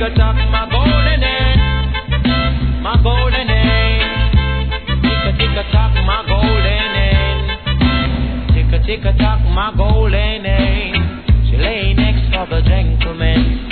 a tock, my golden hen. My golden hen. Tick a tock, my golden hen. Tick a tock, my golden hen. She lay next for the gentleman.